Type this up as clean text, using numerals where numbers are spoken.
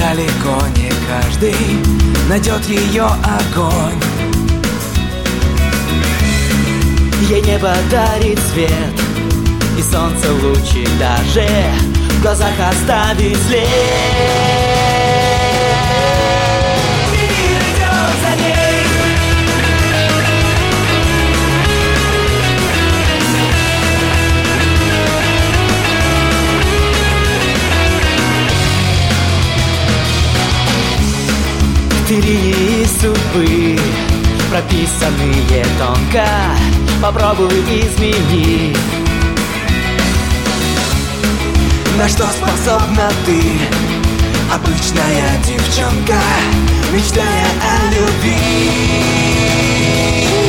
далеко не каждый найдет ее огонь. Ей небо дарит свет, и солнце лучи даже в глазах оставит след. Мир идет за ней. Ты линии судьбы, прописанные тонко, попробуй измени. На что способна ты, обычная девчонка, мечтая о любви?